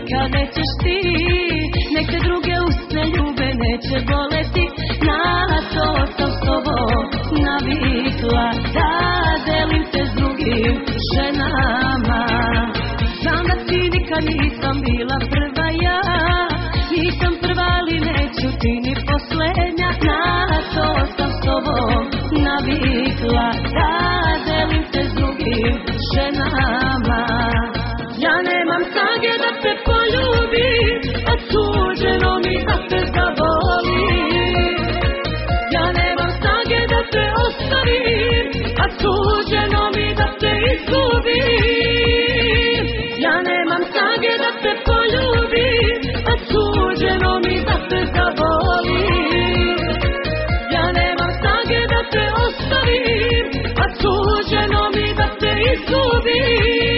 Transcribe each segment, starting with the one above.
nikad nećeš ti. Nek te druge usne ljube, neće boleti. Na to sam s tobom navikla, da delim te s drugim ženama. Znam da ti nikad nisam bila prva ja, nisam prva ali neću ti ni posljednja. Na to sam s tobom navikla, da delim te s drugim ženama. Ja nemam snage da te poljubim, a suđeno mi da te zavolim. Ja nemam snage da te ostavim, a suđeno mi da te izgubim. Ja nemam snage da te poljubim, a suđeno mi da te zavolim. Ja nemam snage da te ostavim, a suđeno mi da te izgubim.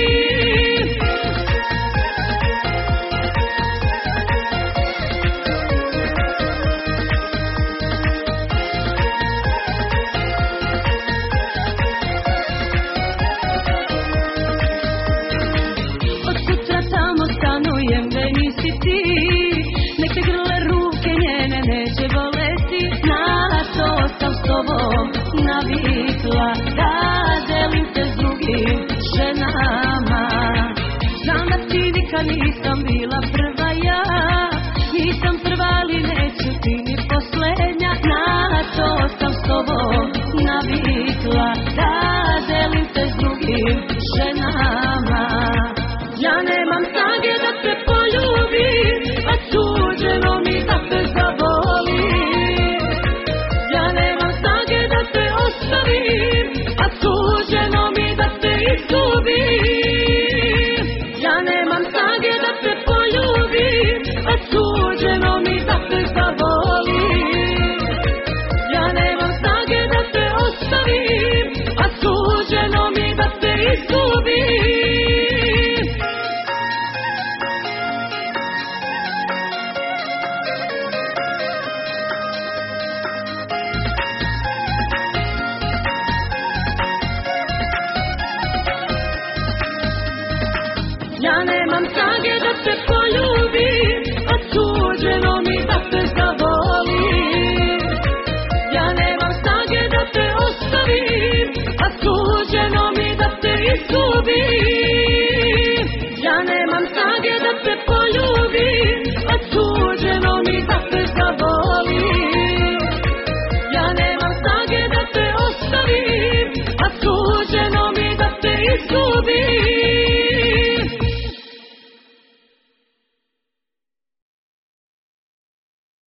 Nek te grle ruke njene, neće boleti. Na to sam s tobom navikla, da delim te s drugim ženama. Znam da ti nikad nisam bila prva ja, nisam prva ali neću ti ni posljednja. Na to sam s tobom navikla, da delim te s drugim ženama. Ja nemam snage da te poljubim, a suđeno mi da te zavolim. Ja nemam snage da te ostavim, a suđeno mi da te izgubim. Ja nemam snage da te poljubim, a suđeno mi da te zavolim. Ja nemam snage da te ostavim, a suđeno mi da te izgubim. Ja nemam snage da te poljubim, a suđeno mi da te zavolim. Ja nemam snage da te ostavim, a suđeno mi da te izgubim. Ja nemam snage da te poljubim, a suđeno mi da te zavolim.